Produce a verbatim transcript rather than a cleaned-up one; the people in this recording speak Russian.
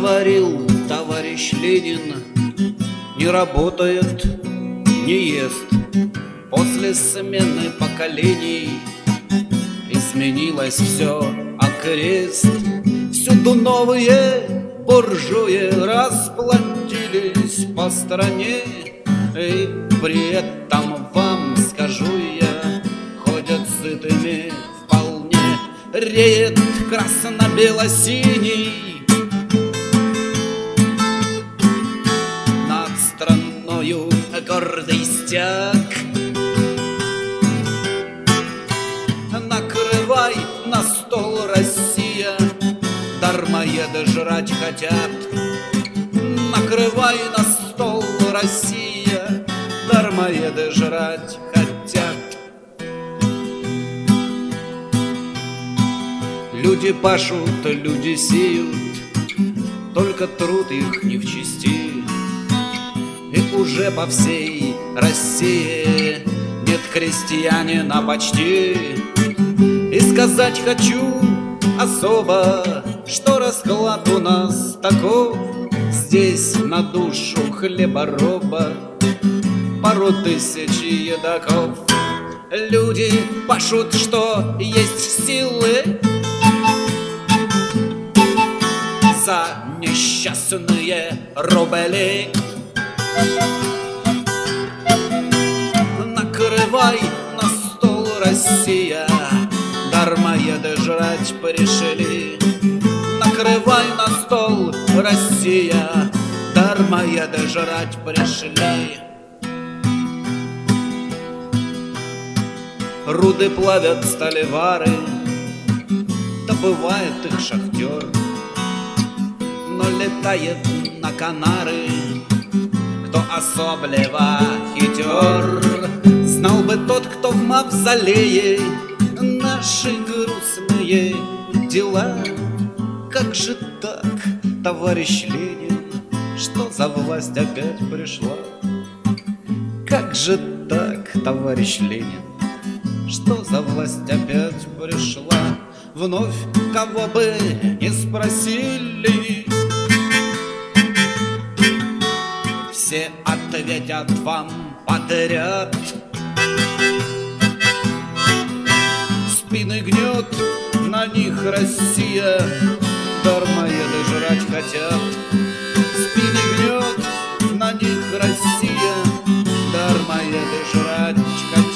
говорил товарищ Ленин, не работает, не ест. После смены поколений изменилось все окрест. Всюду новые буржуи расплодились по стране, и при этом вам скажу я, ходят сытыми вполне. Реет красно-бело-синий над страною гордый стяг. Накрывай на стол, Россия, дармоеды жрать хотят. Накрывай на стол, Россия, дармоеды жрать хотят. Люди пашут, люди сеют, только труд их не в чести. И уже по всей России нет крестьянина почти. И сказать хочу особо, что расклад у нас таков. Здесь на душу хлебороба пару тысяч едоков. Люди пашут, что есть силы, за несчастные рубли. Накрывай на стол, Россия, дармоеды жрать пришли. Накрывай на стол, Россия, дармоеды жрать пришли. Руды плавят сталевары, добывает их шахтер. Но летает на Канары кто особливо хитер. Знал бы тот, кто в мавзолее наши грустные дела. Как же так, товарищ Ленин, что за власть опять пришла? Как же так, товарищ Ленин, что за власть опять пришла? Вновь кого бы не спросили, все ответят вам подряд. Спины гнет, на них Россия, дармоеды жрать хотят. Спины гнет, на них Россия, дармоеды жрать хотят.